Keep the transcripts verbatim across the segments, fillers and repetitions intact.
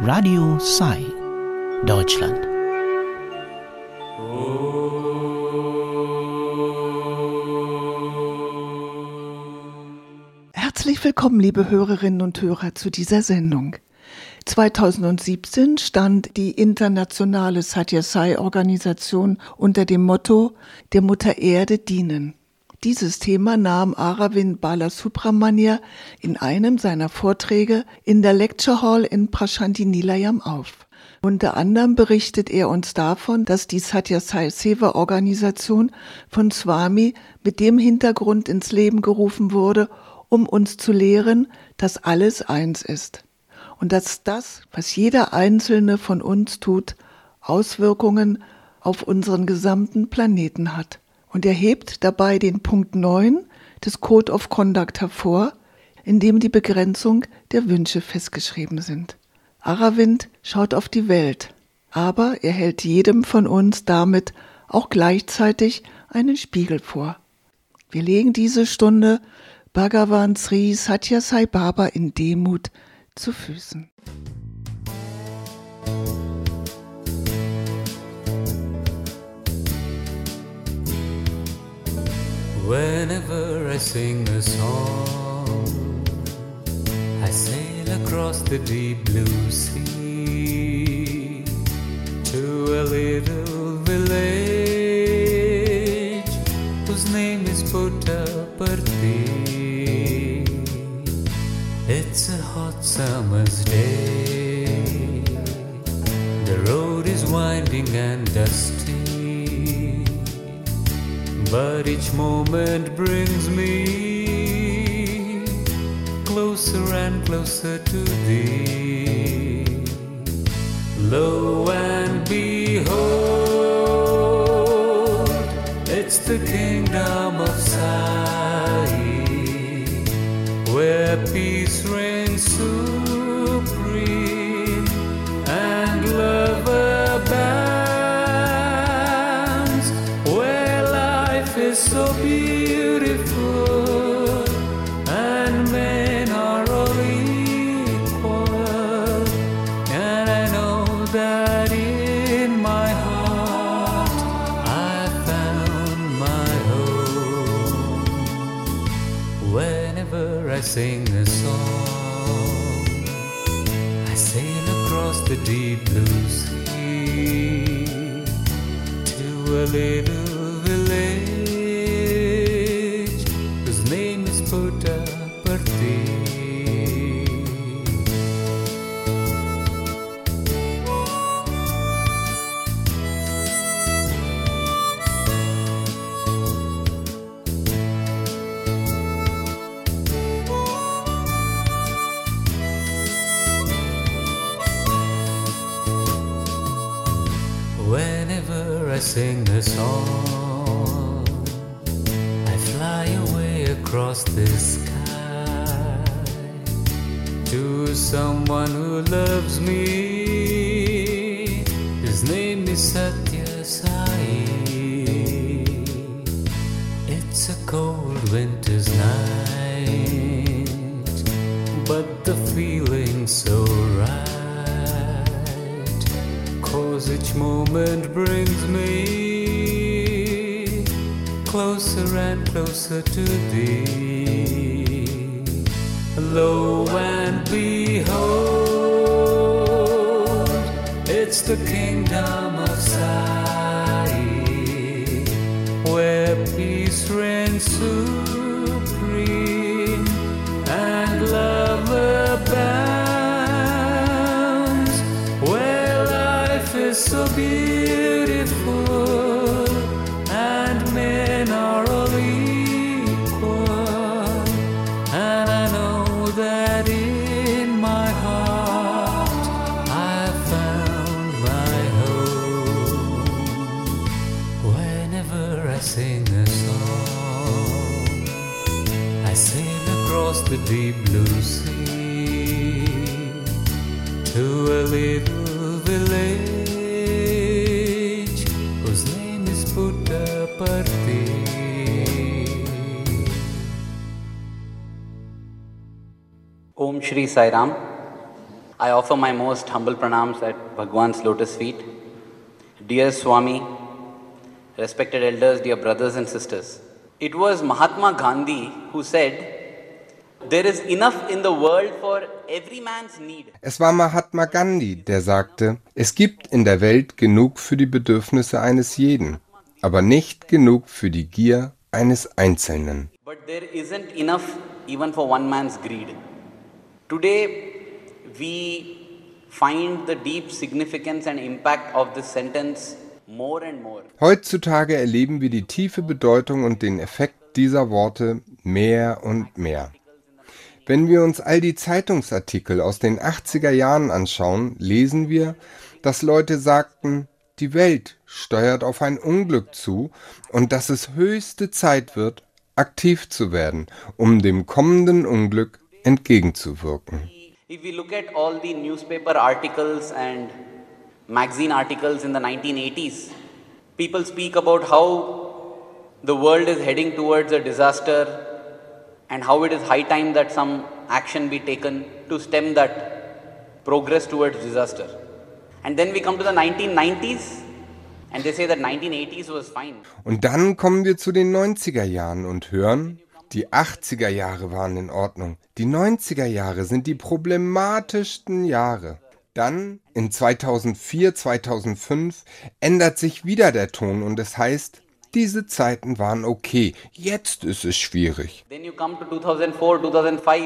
Radio Sai, Deutschland. Herzlich willkommen, liebe Hörerinnen und Hörer, zu dieser Sendung. zweitausendsiebzehn stand die internationale Satya Sai-Organisation unter dem Motto der Mutter Erde dienen. Dieses Thema nahm Aravind Balasubramania in einem seiner Vorträge in der Lecture Hall in Prashanthi Nilayam auf. Unter anderem berichtet er uns davon, dass die Satya Sai Seva Organisation von Swami mit dem Hintergrund ins Leben gerufen wurde, um uns zu lehren, dass alles eins ist. Und dass das, was jeder Einzelne von uns tut, Auswirkungen auf unseren gesamten Planeten hat. Und er hebt dabei den Punkt neun des Code of Conduct hervor, in dem die Begrenzung der Wünsche festgeschrieben sind. Aravind schaut auf die Welt, aber er hält jedem von uns damit auch gleichzeitig einen Spiegel vor. Wir legen diese Stunde Bhagavan Sri Sathya Sai Baba in Demut zu Füßen. Whenever I sing a song, I sail across the deep blue sea to a little village whose name is Puttaparthi. It's a hot summer's day. The road is winding and dusty, but each moment brings me closer and closer to thee. Lo and behold, it's the kingdom of Sai, where peace reigns supreme and love abounds, where life is so beautiful and men are all equal. And I know that in my heart I found my home. Whenever I sing a song, I sail across the deep blue sea to a little village whose name is Puttaparthi. Whenever I sing a song, I fly away across the sky to someone who loves me. His name is Sathya Sai. It's a cold winter's night, but the feeling's so right, 'cause each moment brings me closer and closer to thee. Lo and behold, it's the kingdom of Sai, where peace reigns supreme and love abounds, where life is so beautiful and men are all equal. And I know that in my heart I found my home. Whenever I sing a song, I sail across the deep blue sea to a little village whose name is Puttaparthi. Om Shri Sai Ram. I offer my most humble pranams at Bhagwan's lotus feet. Dear Swami, respected elders, dear brothers and sisters. It was Mahatma Gandhi who said, there is enough in the world for every man's need. Es war Mahatma Gandhi, der sagte, es gibt in der Welt genug für die Bedürfnisse eines jeden, aber nicht genug für die Gier eines Einzelnen. But there isn't enough even for one man's greed. Today we find the deep significance and impact of this sentence more and more. Heutzutage erleben wir die tiefe Bedeutung und den Effekt dieser Worte mehr und mehr. Wenn wir uns all die Zeitungsartikel aus den achtziger Jahren anschauen, lesen wir, dass Leute sagten, die Welt steuert auf ein Unglück zu und dass es höchste Zeit wird, aktiv zu werden, um dem kommenden Unglück entgegenzuwirken. If we look at all the newspaper articles and magazine articles in the nineteen eighties, people speak about how the world is heading towards a disaster and how it is high time that some action be taken to stem that progress towards disaster. And then we come to the nineteen nineties and they say that nineteen eighties was fine. Und dann kommen wir zu den neunziger Jahren und hören, die achtziger Jahre waren in Ordnung. Die neunziger Jahre sind die problematischsten Jahre. Dann in zweitausendvier, zweitausendfünf ändert sich wieder der Ton und es heißt, diese Zeiten waren okay, jetzt ist es schwierig. Then you come to two thousand four, two thousand five.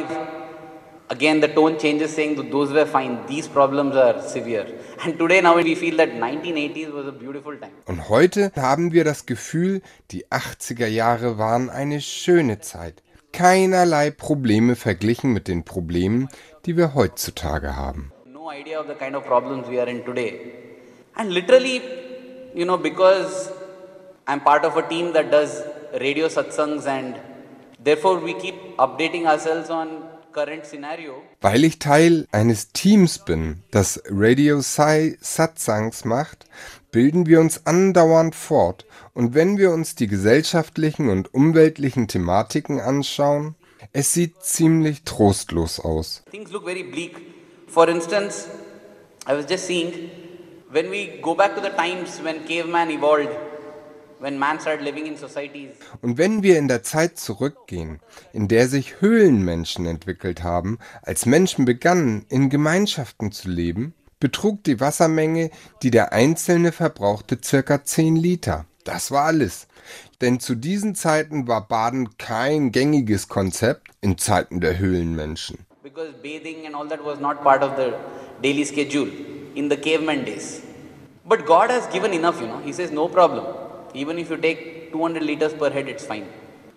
Again the tone changes saying that those were fine, these problems are severe. And today now we feel that nineteen eighties was a beautiful time. Und heute haben wir das Gefühl, die achtziger Jahre waren eine schöne Zeit. Keinerlei Probleme verglichen mit den Problemen, die wir heutzutage haben. No idea of the kind of problems we are in today. And literally, you know, because I'm part of a team that does radio satsangs and therefore we keep updating ourselves on current scenario. Weil ich Teil eines Teams bin, das Radio Sai Satsangs macht, bilden wir uns andauernd fort. Und wenn wir uns die gesellschaftlichen und umweltlichen Thematiken anschauen, es sieht ziemlich trostlos aus. Things look very bleak. For instance, I was just seeing, when we go back to the times when caveman evolved, when man started living in societies. Und wenn wir in der Zeit zurückgehen, in der sich Höhlenmenschen entwickelt haben, als Menschen begannen, in Gemeinschaften zu leben, betrug die Wassermenge, die der Einzelne verbrauchte, circa zehn Liter. Das war alles. Denn zu diesen Zeiten war Baden kein gängiges Konzept in Zeiten der Höhlenmenschen. Because bathing and all that was not part of the daily schedule in the caveman days. But God has given enough, you know. He says no problem. Even if you take two hundred liters per head, it's fine.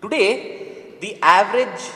Today, the average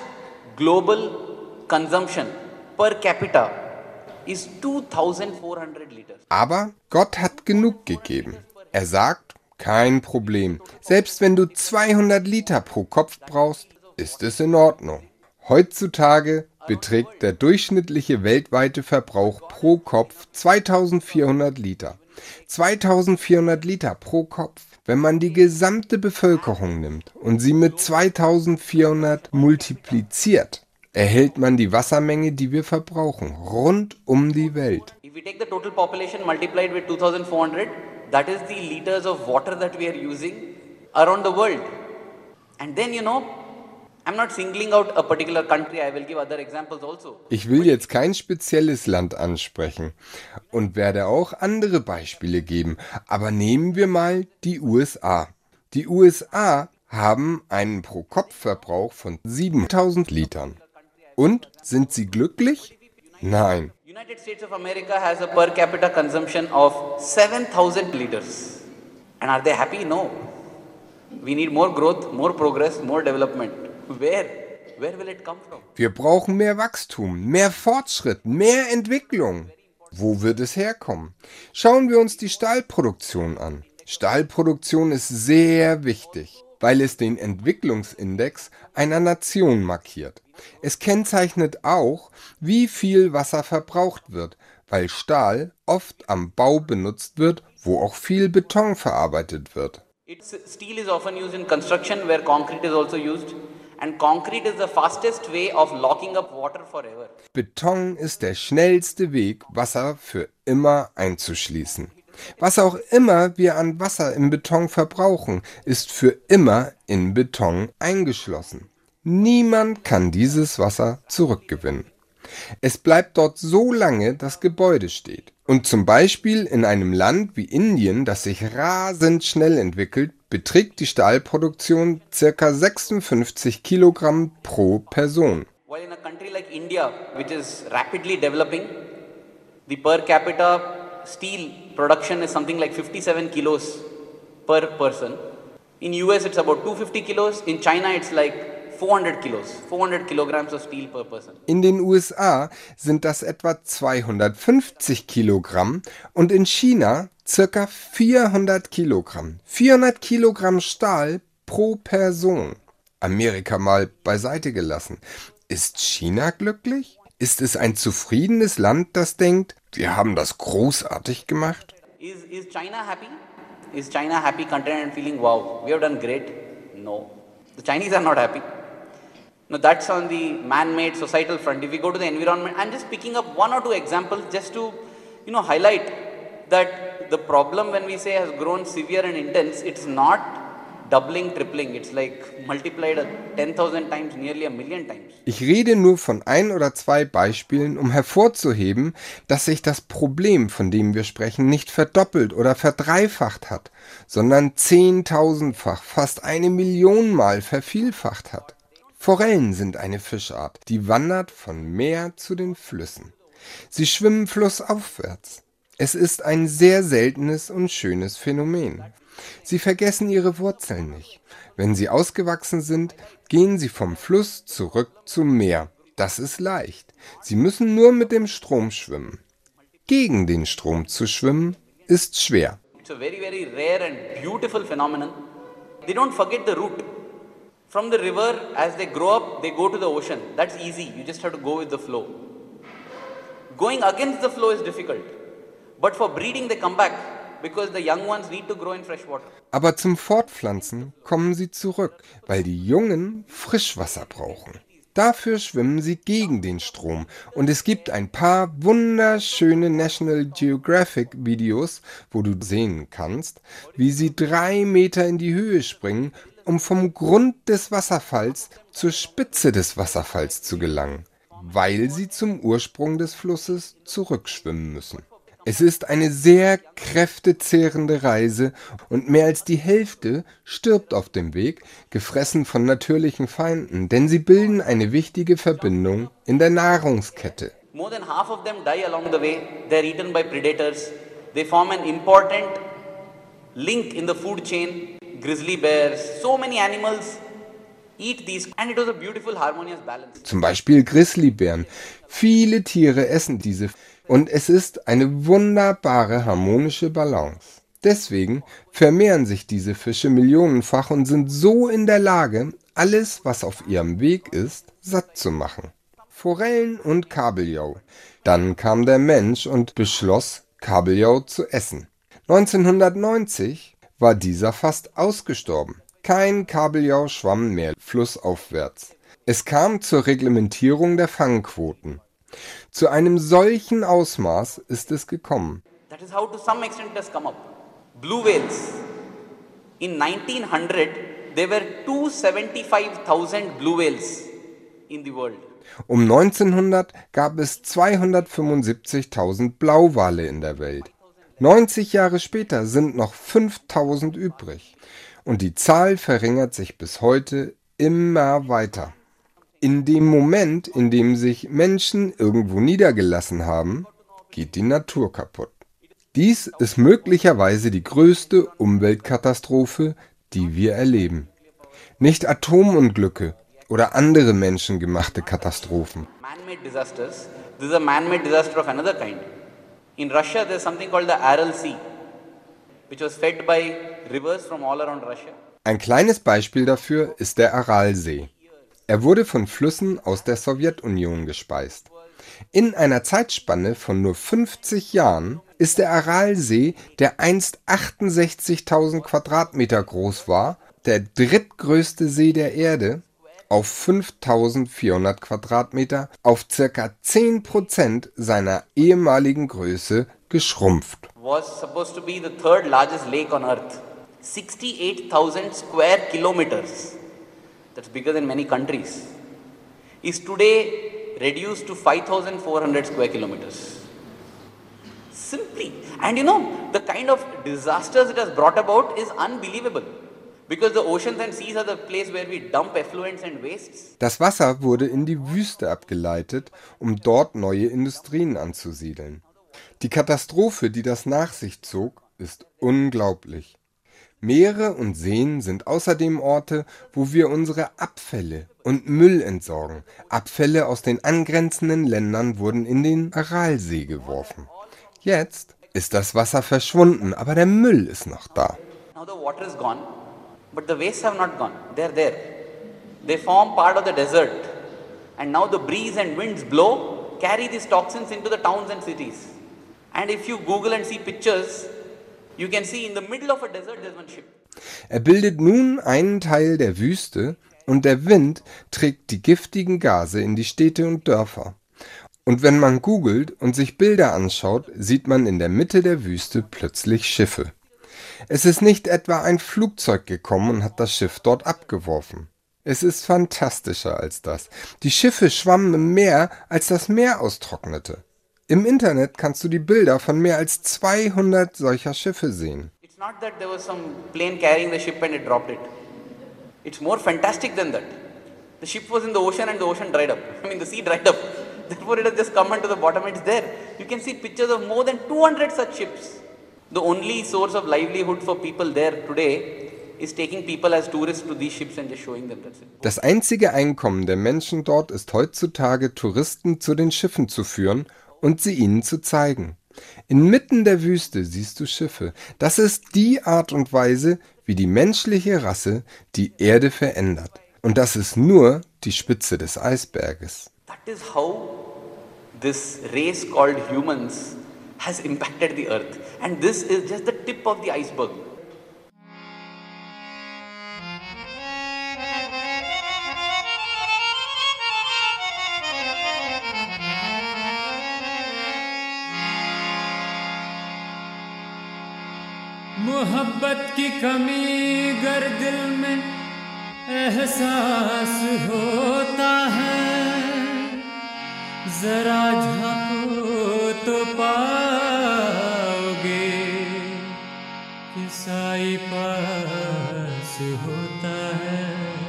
global consumption per capita is two thousand four hundred liters. Aber Gott hat genug gegeben. Er sagt, kein Problem. Selbst wenn du zweihundert Liter pro Kopf brauchst, ist es in Ordnung. Heutzutage beträgt der durchschnittliche weltweite Verbrauch pro Kopf zweitausendvierhundert Liter. zweitausendvierhundert Liter pro Kopf. Wenn man die gesamte Bevölkerung nimmt und sie mit zweitausendvierhundert multipliziert, erhält man die Wassermenge, die wir verbrauchen, rund um die Welt. If we take the total population multiplied with two thousand four hundred, that is the liters of water that we are using around the world. And then, you know, I'm not singling out a particular country, I will give other examples also. Ich will jetzt kein spezielles Land ansprechen und werde auch andere Beispiele geben, aber nehmen wir mal die U S A. Die U S A haben einen Pro-Kopf-Verbrauch von siebentausend Litern. Und sind sie glücklich? Nein. United States of America has a per capita consumption of seven thousand liters. And are they happy? No. We need more growth, more progress, more development. Where? Where will it come from? Wir brauchen mehr Wachstum, mehr Fortschritt, mehr Entwicklung. Wo wird es herkommen? Schauen wir uns die Stahlproduktion an. Stahlproduktion ist sehr wichtig, weil es den Entwicklungsindex einer Nation markiert. Es kennzeichnet auch, wie viel Wasser verbraucht wird, weil Stahl oft am Bau benutzt wird, wo auch viel Beton verarbeitet wird. It's, steel is often used in construction where concrete is also used. and concrete is the fastest way of locking up water forever. Beton ist der schnellste Weg, Wasser für immer einzuschließen. Was auch immer wir an Wasser im Beton verbrauchen, ist für immer in Beton eingeschlossen. Niemand kann dieses Wasser zurückgewinnen. Es bleibt dort so lange das Gebäude steht. Und zum Beispiel in einem Land wie Indien, das sich rasend schnell entwickelt, beträgt die Stahlproduktion ca. sechsundfünfzig Kilogramm pro Person. While in a country like India, which is rapidly developing, the per capita steel production is something like fifty-seven kilos per person. In U S it's about two hundred fifty kilos. In China it's like four hundred kilos, four hundred kilograms of steel per person. In den U S A sind das etwa zweihundertfünfzig Kilogramm und in China circa vierhundert Kilogramm. vierhundert Kilogramm Stahl pro Person. Amerika mal beiseite gelassen. Ist China glücklich? Ist es ein zufriedenes Land, das denkt, wir haben das großartig gemacht? Is, is China happy? Is China happy, content and feeling, wow, we have done great? No. The Chinese are not happy. Now that's on the man-made societal front. If we go to the environment, I'm just picking up one or two examples just to, you know, highlight that the problem when we say has grown severe and intense, it's not doubling, tripling. It's like multiplied ten thousand times, nearly a million times. Ich rede nur von ein oder zwei Beispielen, um hervorzuheben, dass sich das Problem, von dem wir sprechen, nicht verdoppelt oder verdreifacht hat, sondern zehntausendfach, fast eine Million Mal vervielfacht hat. Forellen sind eine Fischart, die wandert von Meer zu den Flüssen. Sie schwimmen flussaufwärts. Es ist ein sehr seltenes und schönes Phänomen. Sie vergessen ihre Wurzeln nicht. Wenn sie ausgewachsen sind, gehen sie vom Fluss zurück zum Meer. Das ist leicht. Sie müssen nur mit dem Strom schwimmen. Gegen den Strom zu schwimmen, ist schwer. It's a very, very rare and beautiful phenomenon. They don't forget the route. From the river, as they grow up, they go to the ocean. That's easy. You just have to go with the flow. Going against the flow is difficult. But for breeding, they come back. Because the young ones need to grow in fresh water. Aber zum Fortpflanzen kommen sie zurück, weil die Jungen Frischwasser brauchen. Dafür schwimmen sie gegen den Strom. Und es gibt ein paar wunderschöne National Geographic Videos, wo du sehen kannst, wie sie drei Meter in die Höhe springen, um vom Grund des Wasserfalls zur Spitze des Wasserfalls zu gelangen, weil sie zum Ursprung des Flusses zurückschwimmen müssen. Es ist eine sehr kräftezehrende Reise und mehr als die Hälfte stirbt auf dem Weg, gefressen von natürlichen Feinden, denn sie bilden eine wichtige Verbindung in der Nahrungskette. More than half of them die along the way. They're eaten by predators. They form an important link in the food chain. Grizzly bears, so many animals eat these, and it was a beautiful, harmonious balance. Zum Beispiel Grizzlybären. Viele Tiere essen diese. Und es ist eine wunderbare harmonische Balance. Deswegen vermehren sich diese Fische millionenfach und sind so in der Lage, alles, was auf ihrem Weg ist, satt zu machen. Forellen und Kabeljau. Dann kam der Mensch und beschloss, Kabeljau zu essen. neunzehnhundertneunzig war dieser fast ausgestorben. Kein Kabeljau schwamm mehr flussaufwärts. Es kam zur Reglementierung der Fangquoten. Zu einem solchen Ausmaß ist es gekommen. That is how to some extent it has come up. Blue whales. In nineteen hundred, there were two hundred seventy-five thousand blue whales in the world. Um neunzehnhundert gab es zweihundertfünfundsiebzigtausend Blauwale in der Welt. neunzig Jahre später sind noch fünftausend übrig. Und die Zahl verringert sich bis heute immer weiter. In dem Moment, in dem sich Menschen irgendwo niedergelassen haben, geht die Natur kaputt. Dies ist möglicherweise die größte Umweltkatastrophe, die wir erleben. Nicht Atomunglücke oder andere menschengemachte Katastrophen. Man-made disasters. This is a man-made disaster of another kind. In Russia, there's something called the Aral Sea, which was fed by rivers from all around Russia. Ein kleines Beispiel dafür ist der Aralsee. Er wurde von Flüssen aus der Sowjetunion gespeist. In einer Zeitspanne von nur fünfzig Jahren ist der Aralsee, der einst achtundsechzigtausend Quadratmeter groß war, der drittgrößte See der Erde, auf fünftausendvierhundert Quadratmeter auf circa zehn Prozent seiner ehemaligen Größe geschrumpft. Was supposed to be the third largest lake on earth. sixty-eight thousand square kilometers. That's bigger than many countries. Is today reduced to five thousand four hundred square kilometers. Simply. And you know, the kind of disasters it has brought about is unbelievable. Because the oceans and seas are the place where we dump effluents and wastes. Das Wasser wurde in die Wüste abgeleitet, um dort neue Industrien anzusiedeln. Die Katastrophe, die das nach sich zog, ist unglaublich. Meere und Seen sind außerdem Orte, wo wir unsere Abfälle und Müll entsorgen. Abfälle aus den angrenzenden Ländern wurden in den Aralsee geworfen. Jetzt ist das Wasser verschwunden, aber der Müll ist noch da. Now the water is gone, but the wastes have not gone. They're there. They form part of the desert. And now the breeze and winds blow, carry these toxins into the towns and cities. And if you Google and see pictures, you can see in the middle of a desert there's one ship. Er bildet nun einen Teil der Wüste und der Wind trägt die giftigen Gase in die Städte und Dörfer. Und wenn man googelt und sich Bilder anschaut, sieht man in der Mitte der Wüste plötzlich Schiffe. Es ist nicht etwa ein Flugzeug gekommen und hat das Schiff dort abgeworfen. Es ist fantastischer als das. Die Schiffe schwammen im Meer, als das Meer austrocknete. Im Internet kannst du die Bilder von mehr als zweihundert solcher Schiffe sehen. It's not that there was some plane carrying the ship and it dropped it. It's more fantastic than that. The ship was in the ocean and the ocean dried up. I mean the sea dried up. Therefore it has just come onto the bottom, it's there. You can see pictures of more than two hundred such ships. The only source of livelihood for people there today is taking people as tourists to these ships and just showing them. That's it. Das einzige Einkommen der Menschen dort ist heutzutage, Touristen zu den Schiffen zu führen und sie ihnen zu zeigen. Inmitten der Wüste siehst du Schiffe. Das ist die Art und Weise, wie die menschliche Rasse die Erde verändert. Und das ist nur die Spitze des Eisberges. That is how this race called humans has impacted the earth. And this is just the tip of the iceberg. मोहब्बत की कमी गर दिल में एहसास होता है, जरा झांको तो पाओगे कि साई पास होता है।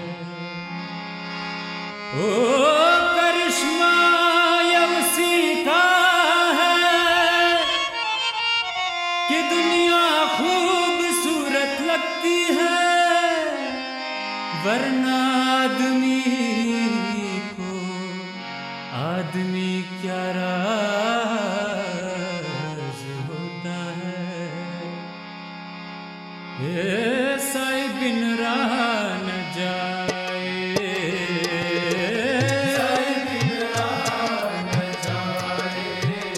ओ करिश्मा ये उसी का है कि दुनिया खूबसूरत लगती है, वरना आदमी को आदमी क्या राज होता है। ये साई बिन राह न जाए, साई बिन राह न जाए,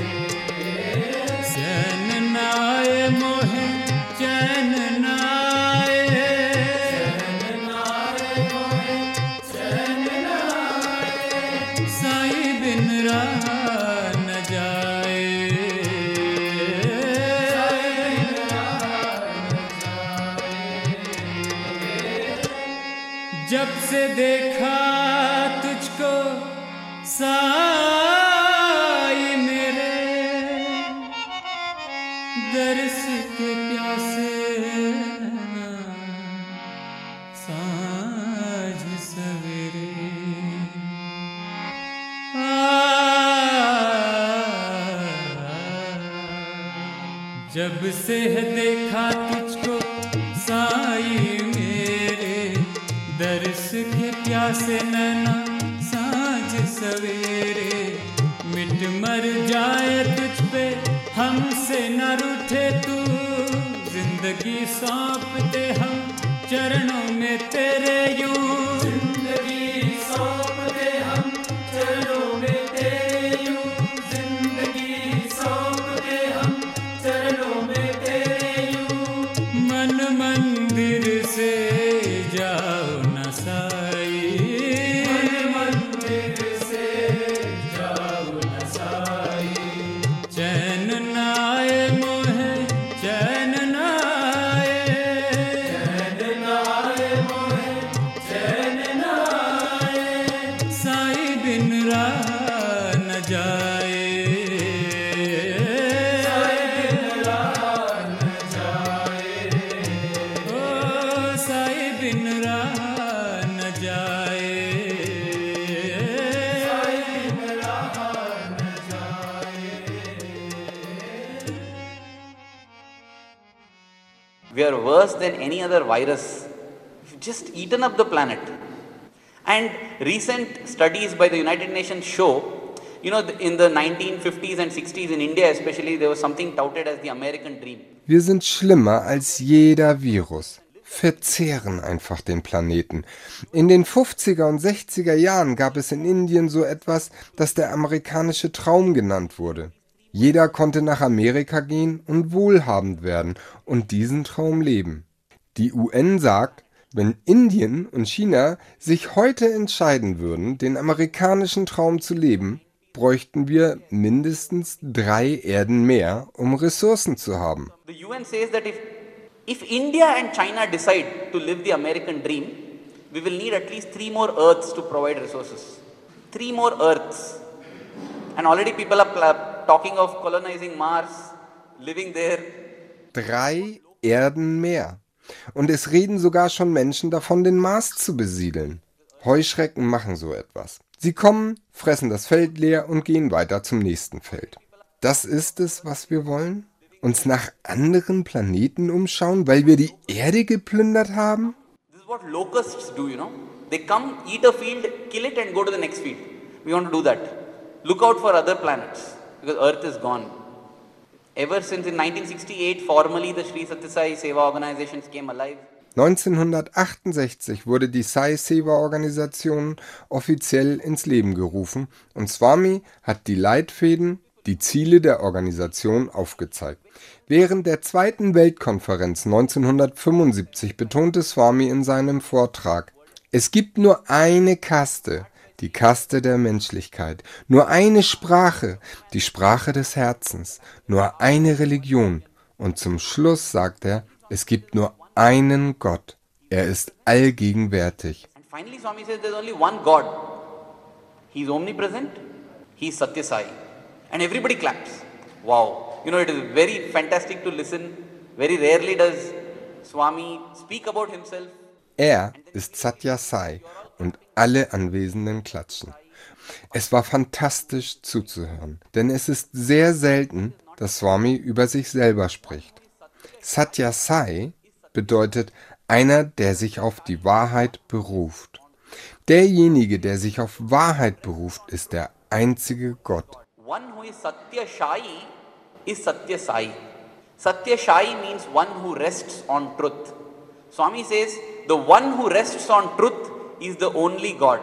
चैन न आए मोहे चैन न आए, चैन न आए मोहे चैन न आए, साई बिन राह न जाए, साई बिन राह न जाए। जब से देखा तुझको साई मेरे, दर्स के प्यासे साँझ सवेरे आ, जब से देखा तुझको साई मेरे, दर्स के प्यासे नैना साँझ सवेरे, मिट मर जाए तुझ पे हमसे न रूठे तू, जिंदगी सौंप दे हम चरणों में तेरे यूं, जिंदगी सौंप दे हम चरणों में तेरे यूं, जिंदगी सौंप दे हम चरणों में तेरे यूं, मन मंदिर से जाओ न साई, बिन रहा न जाए We are worse than any other virus. We've just eaten up the planet. And recent studies by the United Nations show, you know, in the nineteen fifties and sixties in India especially, there was something touted as the American dream. Wir sind schlimmer als jeder Virus. Verzehren einfach den Planeten. In den fünfziger und sechziger Jahren gab es in Indien so etwas, das der amerikanische Traum genannt wurde. Jeder konnte nach Amerika gehen und wohlhabend werden und diesen Traum leben. Die U N sagt, wenn Indien und China sich heute entscheiden würden, den amerikanischen Traum zu leben, bräuchten wir mindestens drei Erden mehr, um Ressourcen zu haben. The U N says that if, if India and China decide to live the American dream, we will need at least three more Earths to provide resources. Three more Earths. And already people are talking of colonizing Mars, living there. Drei Erden mehr. Und es reden sogar schon Menschen davon, den Mars zu besiedeln. Heuschrecken machen so etwas. Sie kommen, fressen das Feld leer und gehen weiter zum nächsten Feld. Das ist es, was wir wollen? Uns nach anderen Planeten umschauen, weil wir die Erde geplündert haben? This is what locusts do, you know. They come, eat a field, kill it and go to the next field. We want to do that. Look out for other planets, because Earth is gone. Ever since in nineteen sixty-eight, formally the Sri Satya Sai Seva organizations came alive. neunzehnhundertachtundsechzig wurde die Sai Seva Organisation offiziell ins Leben gerufen und Swami hat die Leitfäden, die Ziele der Organisation aufgezeigt. Während der zweiten Weltkonferenz neunzehnhundertfünfundsiebzig betonte Swami in seinem Vortrag: Es gibt nur eine Kaste, die Kaste der Menschlichkeit, nur eine Sprache, die Sprache des Herzens, nur eine Religion. Und zum Schluss sagt er, es gibt nur einen Gott. Er ist allgegenwärtig. And finally Swami says there's only one God. He's omnipresent. He's Satya Sai. And everybody claps. Wow. You know, it is very fantastic to listen. Very rarely does Swami speak about himself. Er ist Satya Sai und alle Anwesenden klatschen. Es war fantastisch zuzuhören, denn es ist sehr selten, dass Swami über sich selber spricht. Satya Sai bedeutet einer, der sich auf die Wahrheit beruft. Derjenige, der sich auf Wahrheit beruft, ist der einzige Gott. One who is Satya Sai is Satya Sai. Satya Sai means one who rests on truth. Swami says the one who rests on truth is the only God.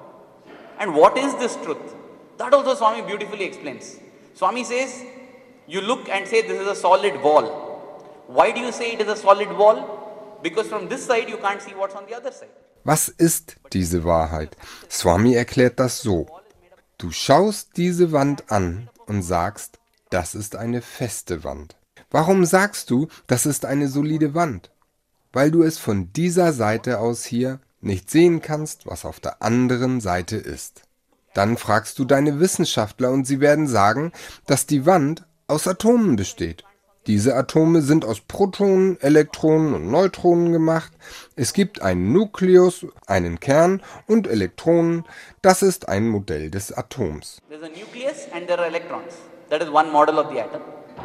And what is this truth? That also Swami beautifully explains. Swami says, you look and say this is a solid wall. Why do you say it is a solid wall? Because from this side you can't see what's on the other side. Was ist diese Wahrheit? Swami erklärt das so. Du schaust diese Wand an und sagst, das ist eine feste Wand. Warum sagst du, das ist eine solide Wand? Weil du es von dieser Seite aus hier nicht sehen kannst, was auf der anderen Seite ist. Dann fragst du deine Wissenschaftler und sie werden sagen, dass die Wand aus Atomen besteht. Diese Atome sind aus Protonen, Elektronen und Neutronen gemacht. Es gibt einen Nukleus, einen Kern und Elektronen. Das ist ein Modell des Atoms. There is a nucleus and there are electrons. That is one model of the atom.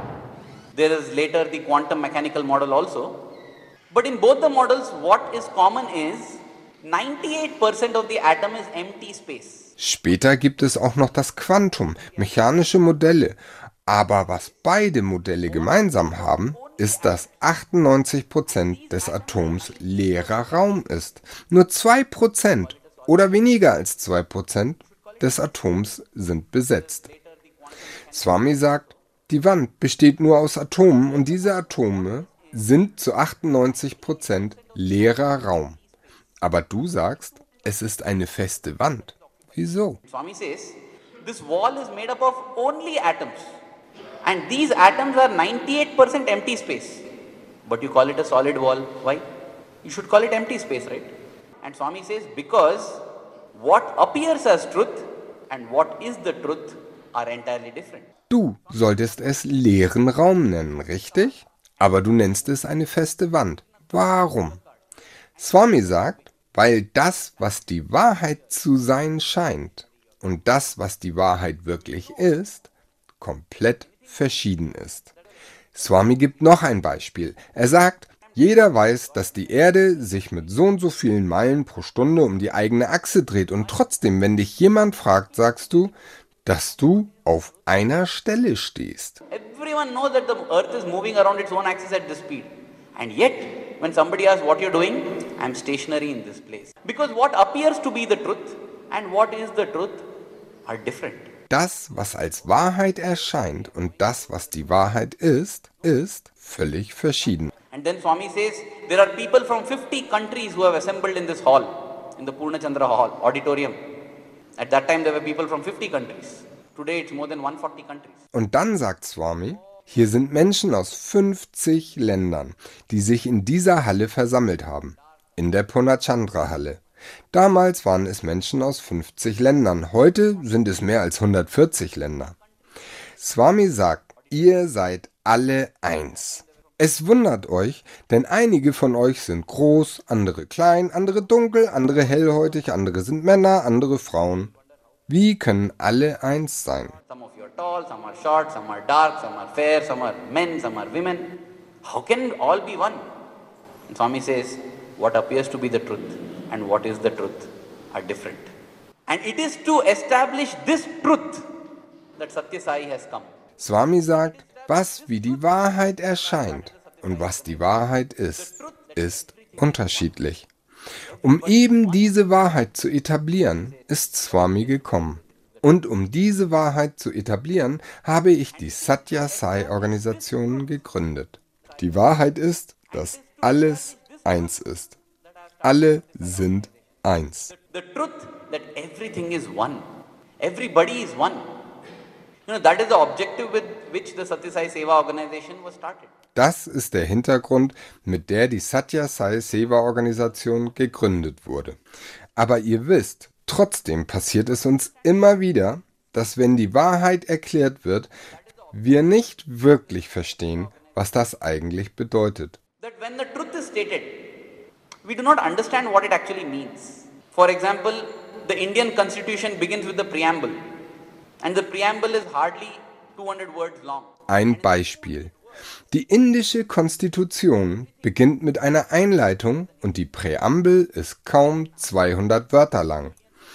There is later the quantum mechanical model also. But in both the models, what is common is ninety-eight percent of the atom is empty space. Später gibt es auch noch das Quantum, mechanische Modelle. Aber was beide Modelle gemeinsam haben, ist, dass achtundneunzig Prozent des Atoms leerer Raum ist. Nur zwei Prozent oder weniger als zwei Prozent des Atoms sind besetzt. Swami sagt, die Wand besteht nur aus Atomen und diese Atome sind zu achtundneunzig Prozent leerer Raum. Aber du sagst, es ist eine feste Wand. Wieso? Swami says, this wall is made up of only atoms. And these atoms are ninety-eight percent empty space. But you call it a solid wall. Why? You should call it empty space, right? And Swami says, because what appears as truth and what is the truth are entirely different. Du solltest es leeren Raum nennen, richtig? Aber du nennst es eine feste Wand. Warum? Swami sagt, weil das, was die Wahrheit zu sein scheint und das, was die Wahrheit wirklich ist, komplett verschieden ist. Swami gibt noch ein Beispiel. Er sagt, jeder weiß, dass die Erde sich mit so und so vielen Meilen pro Stunde um die eigene Achse dreht und trotzdem, wenn dich jemand fragt, sagst du, dass du auf einer Stelle stehst. Everyone knows that the earth is moving around its own axis at this speed. And yet, when somebody asks what you're doing, I'm stationary in this place. Because what appears to be the truth and what is the truth are different. Das, was als Wahrheit erscheint und das, was die Wahrheit ist, ist völlig verschieden. And then Swami says, there are people from fifty countries who have assembled in this hall, in the Purnachandra Hall, auditorium. At that time there were people from fifty countries. Today it's more than one hundred forty countries. Und dann sagt Swami, hier sind Menschen aus fünfzig Ländern, die sich in dieser Halle versammelt haben, in der Purnachandra Halle. Damals waren es Menschen aus fünfzig Ländern, heute sind es mehr als hundertvierzig Länder. Swami sagt, ihr seid alle eins. Es wundert euch, denn einige von euch sind groß, andere klein, andere dunkel, andere hellhäutig, andere sind Männer, andere Frauen. Wie können alle eins sein? Some of you are tall, some are short, some are dark, some are fair, some are men, some are women. How can all be one? And Swami says, what appears to be the truth and what is the truth are different. And it is to establish this truth that Satya Sai has come. Swami sagt, was wie die Wahrheit erscheint und was die Wahrheit ist, ist unterschiedlich. Um eben diese Wahrheit zu etablieren, ist Swami gekommen. Und um diese Wahrheit zu etablieren, habe ich die Satya Sai Organisation gegründet. Die Wahrheit ist, dass alles eins ist. Alle sind eins. The truth that everything is one. Everybody is one. You know, that is the objective with which the Satya Sai Seva organization was started. Das ist der Hintergrund, mit der die Satya Sai Seva Organisation gegründet wurde. Aber ihr wisst, trotzdem passiert es uns immer wieder, dass wenn die Wahrheit erklärt wird, wir nicht wirklich verstehen, was das eigentlich bedeutet. That when the truth is stated, we do not understand what it actually means. For example, the Indian Constitution begins with the preamble. And the preamble is hardly two hundred words long. Ein Beispiel. Die indische Konstitution beginnt mit einer Einleitung und die Präambel ist kaum zweihundert Wörter lang.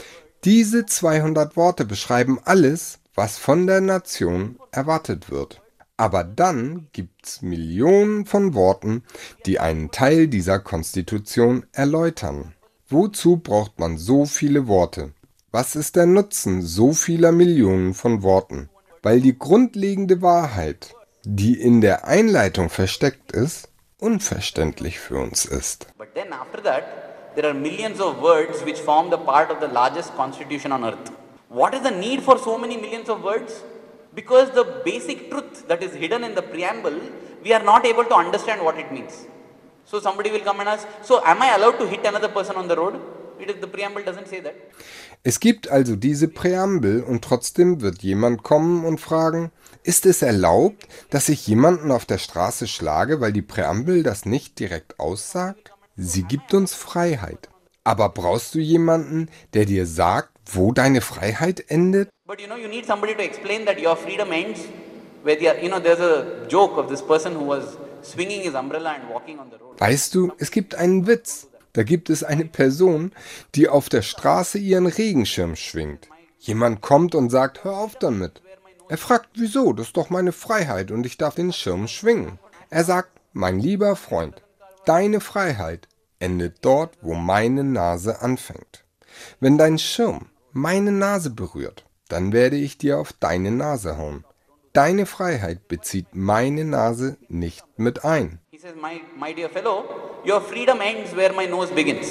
Diese zweihundert Worte beschreiben alles, was von der Nation erwartet wird. Aber dann gibt's Millionen von Worten, die einen Teil dieser Konstitution erläutern. Wozu braucht man so viele Worte? Was ist der Nutzen so vieler Millionen von Worten? Weil die grundlegende Wahrheit, die in der Einleitung versteckt ist, unverständlich für uns ist. But then after that, there are millions of words which form the part of the largest constitution on earth. What is the need for so many millions of words? Because the basic truth that is hidden in the preamble, we are not able to understand what it means. So somebody will come and ask, so am I allowed to hit another person on the road? It is, the preamble doesn't say that. Es gibt also diese Präambel und trotzdem wird jemand kommen und fragen, ist es erlaubt, dass ich jemanden auf der Straße schlage, weil die Präambel das nicht direkt aussagt? Sie gibt uns Freiheit. Aber brauchst du jemanden, der dir sagt, wo deine Freiheit endet? But you know, you need somebody to explain that your freedom ends where the, you know, there's a joke of this person who was swinging his umbrella and walking on the road. Weißt du, es gibt einen Witz. Da gibt es eine Person, die auf der Straße ihren Regenschirm schwingt. Jemand kommt und sagt, hör auf damit. Er fragt, wieso? Das ist doch meine Freiheit und ich darf den Schirm schwingen. Er sagt, mein lieber Freund, deine Freiheit endet dort, wo meine Nase anfängt. Wenn dein Schirm meine Nase berührt, dann werde ich dir auf deine Nase hauen. Deine Freiheit bezieht meine Nase nicht mit ein. He says, my, my dear fellow, your freedom ends where my nose begins.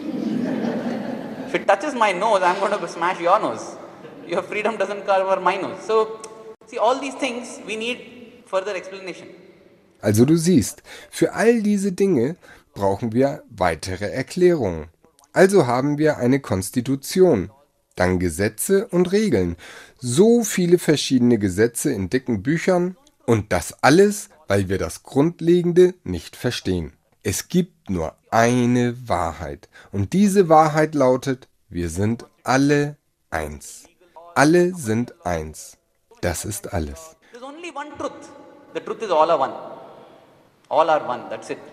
If it touches my nose, I'm going to smash your nose. Your freedom doesn't cover my nose. So, see, all these things, we need further explanation. Also du siehst, für all diese Dinge brauchen wir weitere Erklärungen. Also haben wir eine Konstitution. Dann Gesetze und Regeln. So viele verschiedene Gesetze in dicken Büchern und das alles, weil wir das Grundlegende nicht verstehen. Es gibt nur eine Wahrheit und diese Wahrheit lautet, wir sind alle eins. Alle sind eins. Das ist alles. There's only one truth. The truth is all are one. All are one, that's it.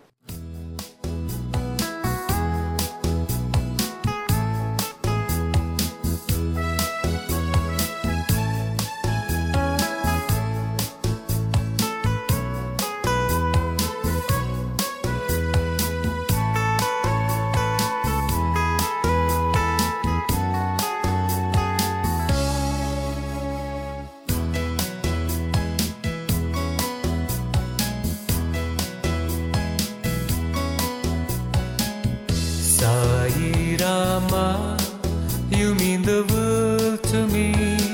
Sai Rama, you mean the world to me.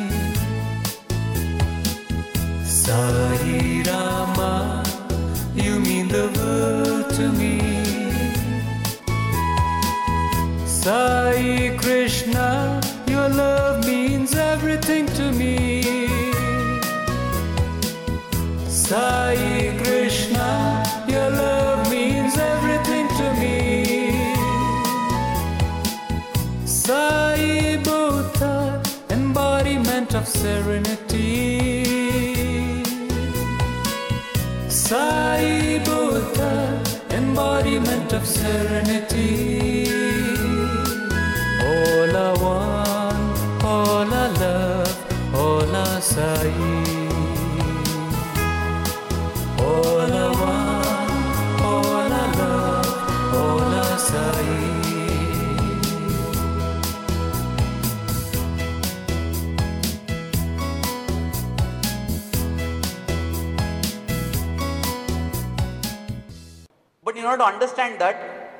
Sai Rama, you mean the world to me. Sai Krishna, your love means everything to me. Sai Krishna, your love means everything to me. Sai Buddha, embodiment of serenity. Sai Buddha, embodiment of serenity. All are one, all are love, all are Sai. All are one, all are love, all are Sai. But in order to understand that,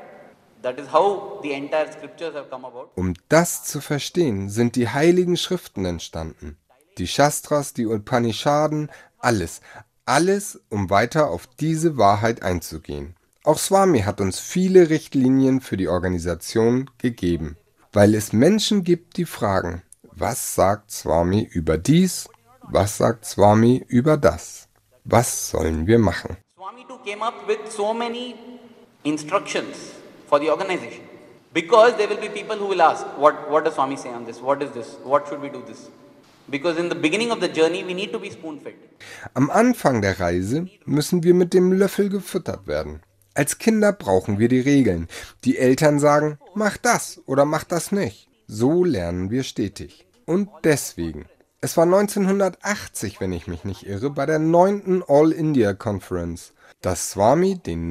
that is how the entire scriptures have come about. Um das zu verstehen, sind die heiligen Schriften entstanden. Die Shastras, die Upanishaden, alles. Alles, um weiter auf diese Wahrheit einzugehen. Auch Swami hat uns viele Richtlinien für die Organisation gegeben. Weil es Menschen gibt, die fragen, was sagt Swami über dies? Was sagt Swami über das? Was sollen wir machen? Swami too came up with so many instructions for the organization. Because there will be people who will ask, what, what does Swami say on this? What is this? What should we do this? Because in the beginning of the journey, we need to be spoon-fed. Am Anfang der Reise müssen wir mit dem Löffel gefüttert werden. Als Kinder brauchen wir die Regeln. Die Eltern sagen, mach das oder mach das nicht. So lernen wir stetig. Und deswegen, es war neunzehnhundertachtzig, wenn ich mich nicht irre, bei der neunten All-India-Conference, dass Swami den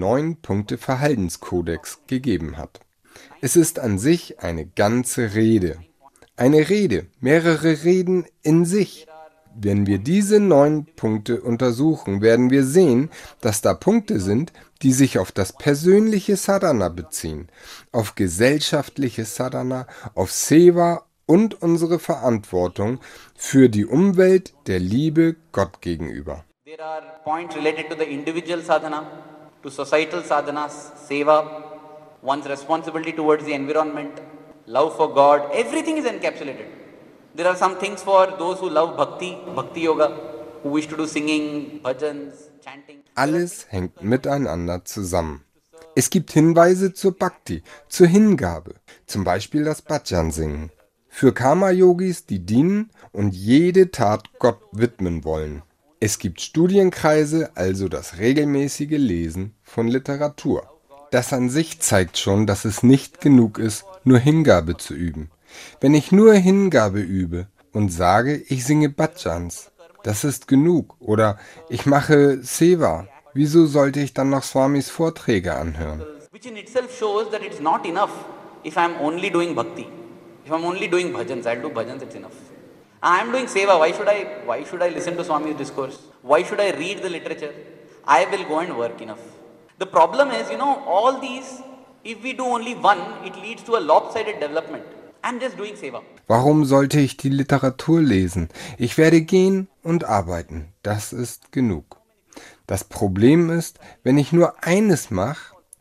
Neun-Punkte-Verhaltenskodex gegeben hat. Es ist an sich eine ganze Rede. Eine Rede, mehrere Reden in sich. Wenn wir diese neun Punkte untersuchen, werden wir sehen, dass da Punkte sind, die sich auf das persönliche Sadhana beziehen, auf gesellschaftliches Sadhana, auf Seva und unsere Verantwortung für die Umwelt der Liebe Gott gegenüber. There are points related to the individual sadhana, to societal sadhanas, seva, one's responsibility towards the environment, love for God, everything is encapsulated. There are some things for those who love bhakti, bhakti yoga, who wish to do singing, bhajans, chanting. Alles hängt miteinander zusammen. Es gibt Hinweise zur Bhakti, zur Hingabe, zum Beispiel das Bhajan singen. Für Karma-Yogis, die dienen und jede Tat Gott widmen wollen. Es gibt Studienkreise, also das regelmäßige Lesen von Literatur. Das an sich zeigt schon, dass es nicht genug ist, nur Hingabe zu üben. Wenn ich nur Hingabe übe und sage, ich singe Bhajans, das ist genug. Oder ich mache Seva, wieso sollte ich dann noch Swamis Vorträge anhören? Which in itself shows that it's not enough if I'm only doing bhakti. If I'm only doing bhajans, I'll do bhajans, it's enough. I'm doing seva, why should I why should I listen to Swami's discourse? Why should I read the literature? I will go and work enough. The problem is, you know, all these, if we do only one, it leads to a lopsided development. I'm just doing seva. Warum sollte ich die Literatur lesen? Ich werde gehen und arbeiten. Das ist genug. Das Problem ist, wenn ich nur eines mache,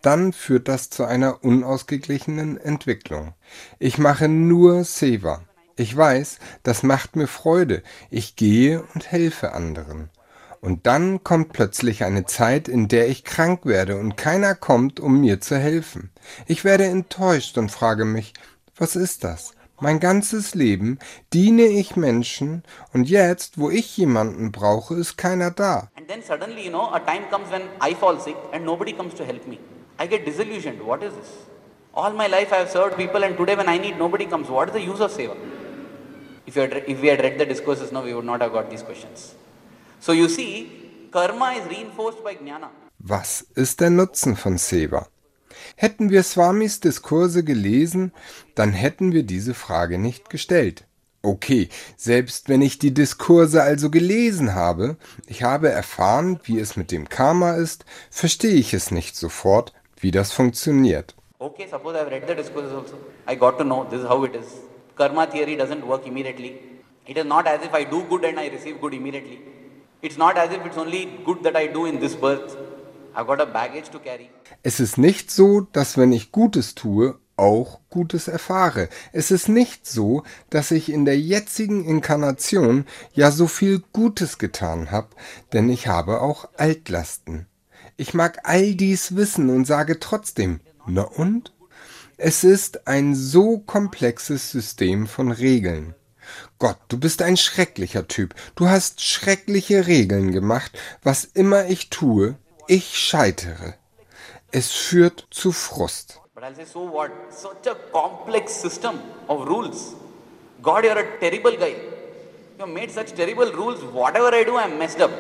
dann führt das zu einer unausgeglichenen Entwicklung. Ich mache nur Seva. Ich weiß, das macht mir Freude. Ich gehe und helfe anderen. Und dann kommt plötzlich eine Zeit, in der ich krank werde und keiner kommt, um mir zu helfen. Ich werde enttäuscht und frage mich, was ist das? Mein ganzes Leben diene ich Menschen und jetzt, wo ich jemanden brauche, ist keiner da. And then suddenly, you know, a time comes when I fall sick and nobody comes to help me. I get disillusioned. What is this? All my life I have served people and today when I need, nobody comes. What is the use of Seva? If, you had, if we had read the discourses, no, we would not have got these questions. So you see, karma is reinforced by jnana. Was ist der Nutzen von Seva? Hätten wir Swamis Diskurse gelesen, dann hätten wir diese Frage nicht gestellt. Okay, selbst wenn ich die Diskurse also gelesen habe, ich habe erfahren, wie es mit dem Karma ist, verstehe ich es nicht sofort, wie das funktioniert. Okay, suppose I've read the discourses also. I got to know this is how it is. Karma theory doesn't work immediately. It is not as if I do good and I receive good immediately. It's not as if it's only good that I do in this birth. I've got a baggage to carry. Es ist nicht so, dass wenn ich Gutes tue, auch Gutes erfahre. Es ist nicht so, dass ich in der jetzigen Inkarnation ja so viel Gutes getan habe, denn ich habe auch Altlasten. Ich mag all dies wissen und sage trotzdem, na und? Es ist ein so komplexes System von Regeln. Gott, du bist ein schrecklicher Typ. Du hast schreckliche Regeln gemacht. Was immer ich tue, ich scheitere. Es führt zu Frust. But I'll say, so what? Such a complex system of rules. God, you're a terrible guy. You have made such terrible rules. Whatever I do, I'm messed up.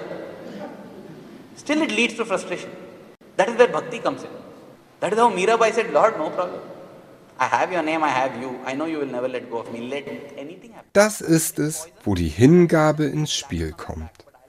Still it leads to frustration. That is where bhakti comes in. That is how Mirabai said, Lord, no problem. I have your name, I have you. I know you will never let go of me. Let anything happen. Das ist es, wo die Hingabe ins Spiel kommt.